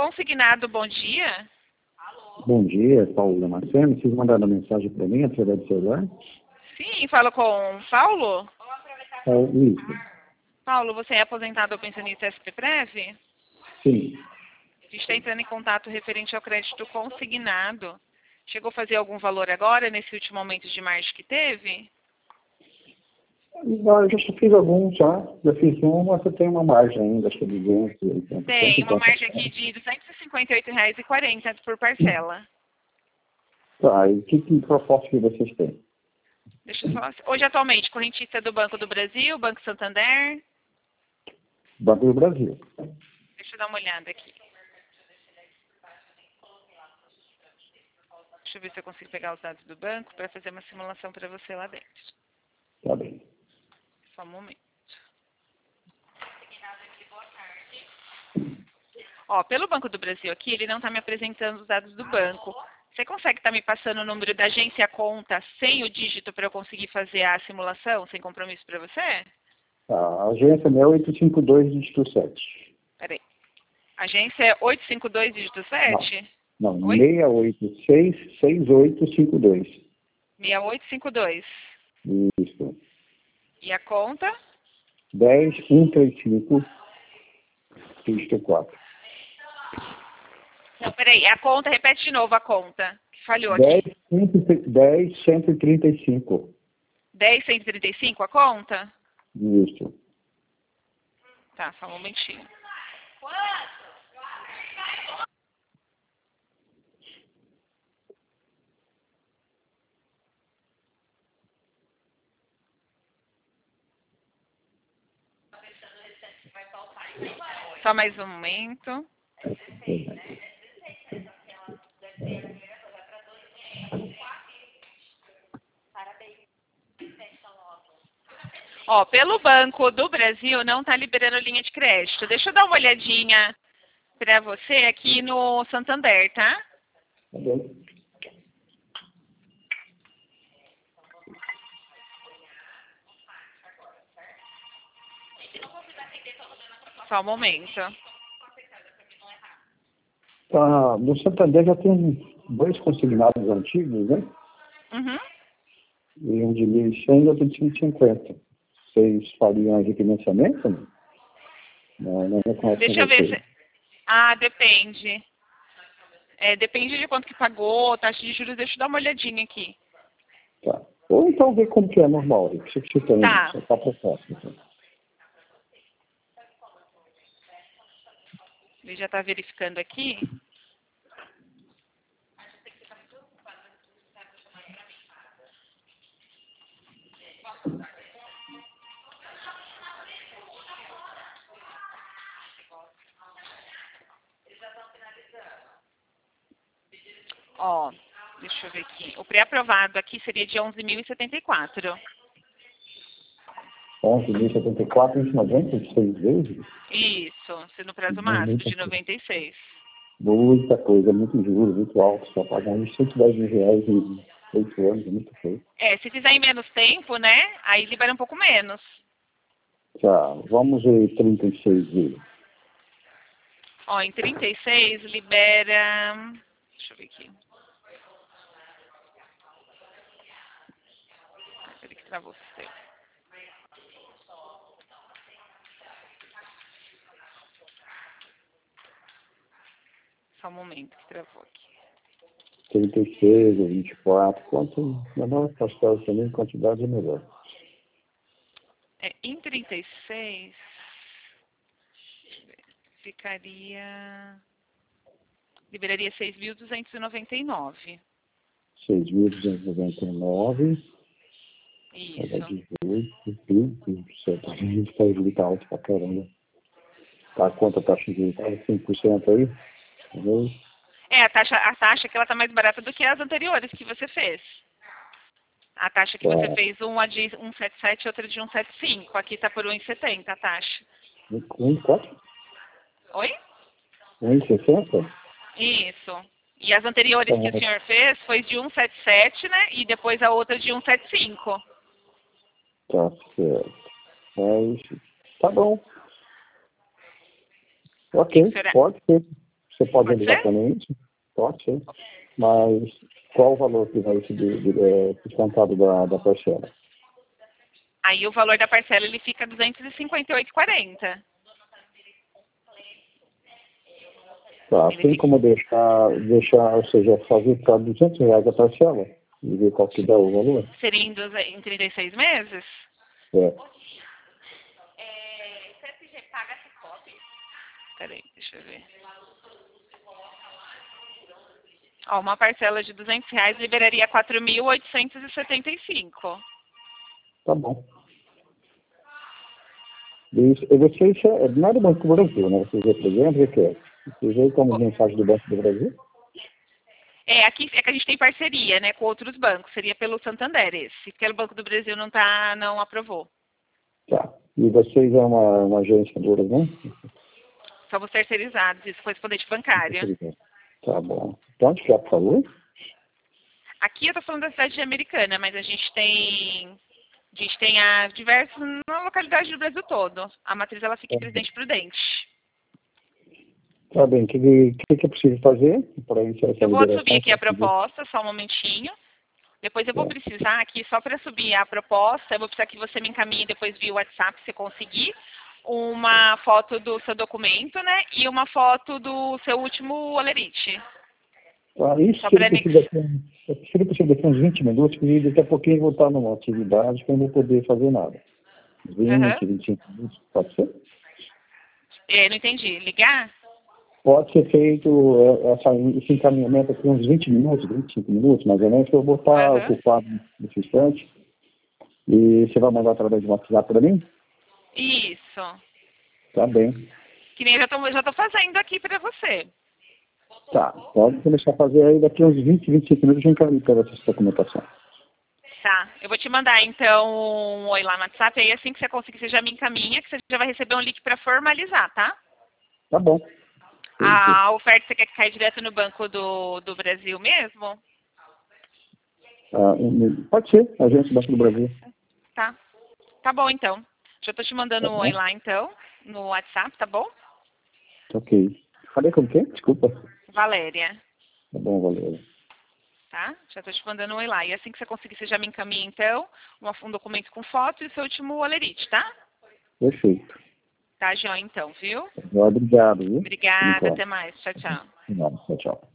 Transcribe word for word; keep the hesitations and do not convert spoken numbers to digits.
Consignado, bom dia. Bom dia, Paulo Damasceno. Vocês mandaram mensagem para mim através do celular? Sim, falo com Paulo. É, isso. Paulo, você é aposentado ou pensionista S P Prev? Sim. A gente está entrando em contato referente ao crédito consignado. Chegou a fazer algum valor agora, nesse último aumento de março que teve? Não, eu já fiz alguns já. Já fiz um, mas eu tenho uma margem ainda, acho que de duzentos. Tem uma margem aqui de duzentos e cinquenta e oito reais e quarenta centavos por parcela. Tá, e que, que proposta que vocês têm? Deixa eu falar. Hoje, atualmente, correntista do Banco do Brasil, Banco Santander. Banco do Brasil. Deixa eu dar uma olhada aqui. Deixa eu ver se eu consigo pegar os dados do banco para fazer uma simulação para você lá dentro. Tá bem. Só um momento. Ó, pelo Banco do Brasil aqui, ele não está me apresentando os dados do banco. Você consegue estar me passando o número da agência conta sem o dígito para eu conseguir fazer a simulação, sem compromisso para você? A agência é oito cinco dois, dígito sete. Peraí. Agência é oito cinco dois, dígito sete? Não, Oi? seis oito seis, seis oito cinco dois. seis oito cinco dois. Isso. E a conta? dez um três cinco, dígito quatro. Não, peraí. A conta, repete de novo a conta. Que falhou aqui. dez cento e trinta e cinco. dez cento e trinta e cinco a conta? Isso. Tá, só um momentinho. Só mais um momento. Ó, pelo Banco do Brasil não está liberando linha de crédito. Deixa eu dar uma olhadinha para você aqui no Santander, tá? Tá bem. Só um momento. Tá, no Santander já tem dois consignados antigos, né? Uhum. E um de mil e cem e outro de cento e cinquenta. Vocês fariam refinanciamento? Não, não reconheço. Deixa eu ver se... Ah, depende. É, depende de quanto que pagou, taxa de juros. Deixa eu dar uma olhadinha aqui. Tá. Ou então ver como que é normal. O que você tem? Tá. Só tá proposta. Então. Ele já está verificando aqui. Ó, deixa eu ver aqui. O pré-aprovado aqui seria de onze mil e setenta e quatro. onze mil e setenta e quatro, a gente não aguenta de seis vezes? Isso, sendo prazo Não, máximo muita de coisa. noventa e seis. Muita coisa, muito juros, muito alto. Só pagando cento e dez mil reais em oito anos, é muito feio. É, se fizer em menos tempo, né? Aí libera um pouco menos. Tá, vamos ver trinta e seis vezes. Ó, em trinta e seis libera... Deixa eu ver aqui. Peraí que travou o sistema. Só um momento que travou aqui. trinta e seis ou vinte e quatro, quanto menor as parcelas também, quantidade é melhor. É, em trinta e seis... Deixa eu ver, ficaria... Liberaria seis mil duzentos e noventa e nove. seis mil duzentos e noventa e nove. Isso. dezoito, certo. A gente está juros alto pra caramba. Tá, quanto a taxa de juros? Tá cinco por cento aí? Entendeu? É, a taxa, a taxa que ela tá mais barata do que as anteriores que você fez. A taxa que Tá. você fez, uma de cento e setenta e sete e outra de cento e setenta e cinco. Aqui tá por um e setenta a taxa. um quatro? Oi? um e sessenta? Isso. E as anteriores que o senhor fez foi de cento e setenta e sete, né? E depois a outra de cento e setenta e cinco. Tá certo. Mas, tá bom. Ok, Será? pode ser. Você pode Pode avisar ser? para mim isso? Pode ser. Mas qual o valor que vai ser de, de, é, descontado da, da parcela? Aí o valor da parcela ele fica duzentos e cinquenta e oito e quarenta. Tá, Ele tem fica... como deixar, deixar, ou seja, fazer para duzentos reais a parcela e ver qual que dá o valor? Seria em, duze- em trinta e seis meses? É. É, C S G paga Cicobi? Peraí, deixa eu ver. Ó, uma parcela de duzentos reais liberaria quatro mil oitocentos e setenta e cinco. Tá bom. Isso, e vocês, é, não é do Banco do Brasil, né? Vocês representam o que é? Vocês veem como mensagem do Banco do Brasil? É, aqui é que a gente tem parceria, né, com outros bancos. Seria pelo Santander esse, porque o Banco do Brasil não tá, não aprovou. Tá. E vocês é uma, uma agência do Brasil? Somos terceirizados, isso correspondente bancária. Tá bom. Então, onde que é, por favor? Aqui eu tô falando da cidade de Americana, mas a gente tem a gente tem a diversas na localidade do Brasil todo. A matriz ela fica em Presidente Prudente. Tá bem. O que, que, que eu preciso fazer para iniciar essa Eu vou liberação? subir aqui a proposta, só um momentinho. Depois eu vou É. precisar aqui, só para subir a proposta, eu vou precisar que você me encaminhe depois via WhatsApp, se conseguir, uma foto do seu documento, né? E uma foto do seu último olerite. Ah, isso Só seria para possível, daqui- seria possível daqui uns vinte minutos, porque daqui a pouquinho eu vou estar numa atividade que eu não vou poder fazer nada. Uhum. vinte, vinte e cinco minutos, pode ser? É, não entendi. Ligar? Pode ser feito é, essa, esse encaminhamento aqui uns vinte minutos, vinte e cinco minutos, mais ou menos, que eu vou estar Uhum. ocupado nesse instante. E você vai mandar através de WhatsApp para mim? Isso. Tá bem. Que nem eu já tô, já tô fazendo aqui para você. Tá. Pode começar a fazer aí daqui uns vinte, vinte e cinco minutos, eu encaminho para essa documentação. Tá. Eu vou te mandar, então, um oi lá no WhatsApp. Aí assim que você conseguir, você já me encaminha, que você já vai receber um link para formalizar, tá? Tá bom. A oferta você quer que caia direto no Banco do, do Brasil mesmo? Ah, um- pode ser, Agência Banco do Brasil. Tá. Tá bom, então. Já tô te mandando Tá um oi bom? lá, então, no WhatsApp, tá bom? Tá ok. Falei com quem? Desculpa. Valéria, Tá bom, valeu. tá? Já tô te mandando um oi lá. E assim que você conseguir, você já me encaminha, então, uma- um documento com foto e o seu último olerite, tá? Perfeito. Tá, João, então, viu? Obrigado, viu? Obrigada, Então, até mais. Tchau, tchau. tchau, tchau.